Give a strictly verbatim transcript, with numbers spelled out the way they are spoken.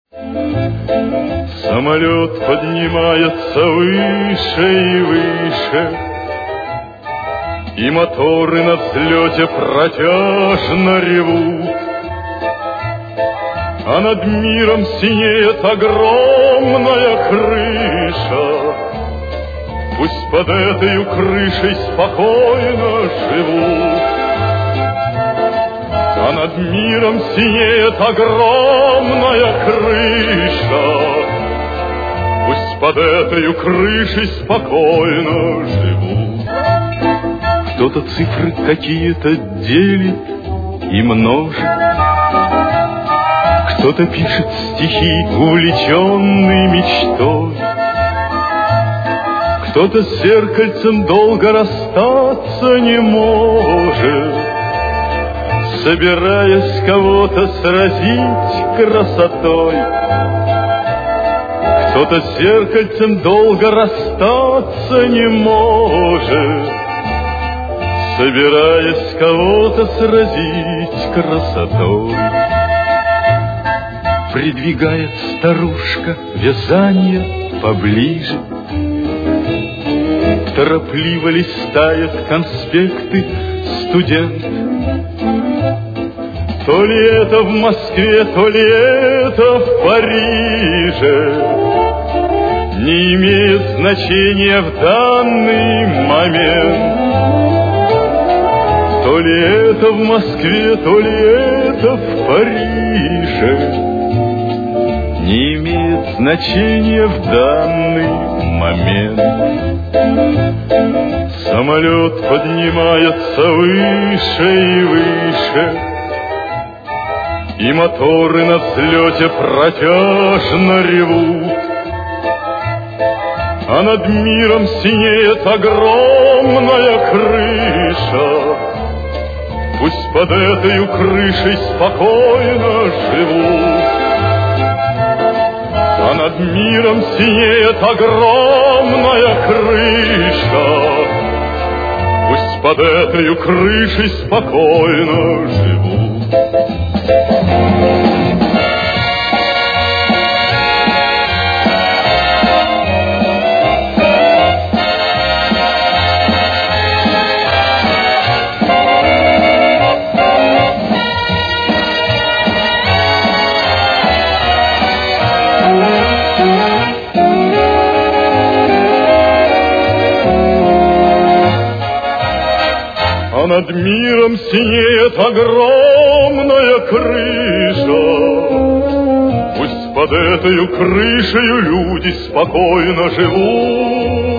Самолет поднимается выше и выше, и моторы на взлете протяжно ревут, а над миром синеет огромная крыша. Пусть под этой крышей спокойно живут, а над миром синеет огромная крыша. Пусть под этой крышей спокойно живут. Кто-то цифры какие-то делит и множит, кто-то пишет стихи, увлеченный мечтой, кто-то с зеркальцем долго расстаться не может, собираясь кого-то сразить красотой. Кто-то с зеркальцем долго расстаться не может, собираясь кого-то сразить красотой. Придвигает старушка вязание поближе, торопливо листает конспекты студент. То ли это в Москве, то ли это в Париже, не имеет значения в данный момент. То ли это в Москве, то ли это в Париже, не имеет значения в данный момент. Самолет поднимается выше и выше, и моторы на взлете протяжно ревут, а над миром синеет огромная крыша. Пусть под этой крышей спокойно живут, а над миром синеет огромная крыша. Пусть под этой крышей спокойно живут. А над миром синеет огромная крыша. Пусть под этой крышей люди спокойно живут.